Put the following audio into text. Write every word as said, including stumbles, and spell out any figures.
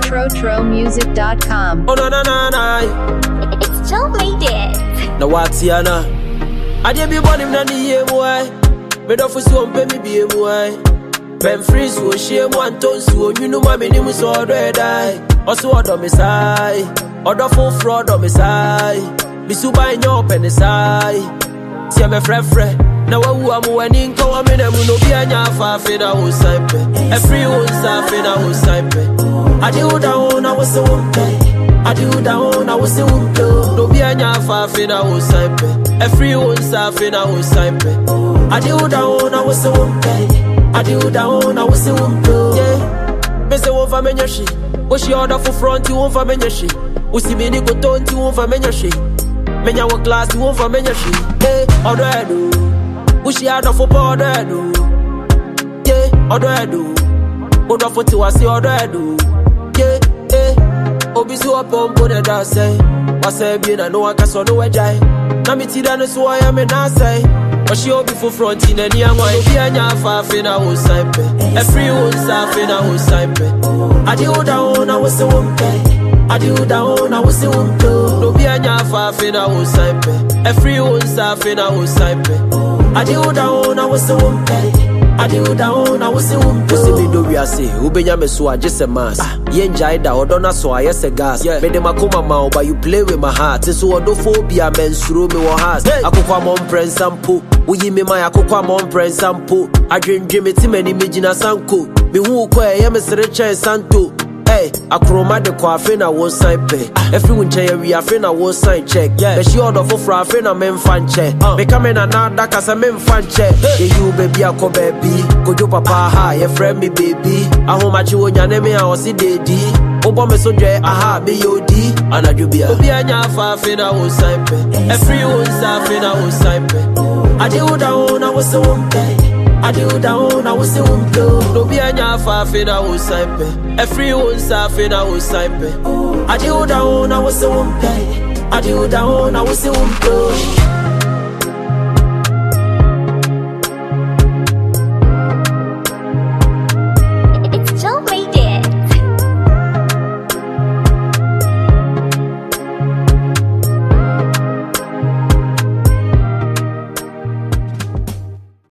Tro Tro Music dot com. Oh na na na na. It's Joe made it. Na watiana. I did be born him na ni ye boy. Me do for so pay me be boy. Ben free so shame one ton so you know my name so do die. Also odo me sai. Odo full fraud on me sai. Be so buy your penny sai. See me fre fre. Na wa wu amu wani nko wa me na mu no bi anya fa fe na wo sai pe. E free wo sa fe na wo sai pe. Adi wo da wo na wo se wo pe. Adi wo da wo na wo se wo pe. No bi anya fa fe na wo sai pe. E free wo sa fe na wo sai pe. Adi wo da wo na wo se wo pe. Adi wo da wo na wo se wo pe. Yeah. Me se wo fa menya shi. Wo shi order for front wo fa menya shi. Wo si me ni ko tonti wo fa menya shi. Menya wo class wo fa menya shi. Eh, odo edo. Ushi out of a border, do yeah, order do. Order for two, I see order do yeah, eh. Obisu upon Bonnet, I say. I say, being a no one can so no way. Namity than so I am and I say. But she will be for front in any young one. If you are not far, I was simple. A free one, Safin, I was simple. I do down, I was a woman. I do down, I was a woman. No be a far, I was simple. A free one, Safin, I was simple. I do down, I was a woman. I do down, I was a woman. You see me do we are say, who be yam so I just a mass. Yen jaida or donna so I yes a gas. Yeah, made them a come out, but you play with my heart. So I do phobia men through me or has. I could come on press and put. We me my I could come on press and put. I dream dream it to many imagine sanko. Me who call I am a stretcher santo. Hey, I chroma the coffin, I won't sign pay. Everyone check, we are fin, I won't sign check. Yeah, but she order for a friend, I'm in fan check. Me come in and out, that cause I'm in fan check. Yeah, you baby, I call baby. Go you papa, hi, your friend me baby. I home at you when your name, I was see daddy. Obama so dre, aha, me yo D. And I do be a be a nyafa, fin, I won't sign pay. Everyone staffing, I won't sign pay. I do down, I was so pay. I do down, I was a woman. No be a nyafa, fin, I was simple. Every one staffing, I was simple. I do down, I was a woman. I do down, I was a woman.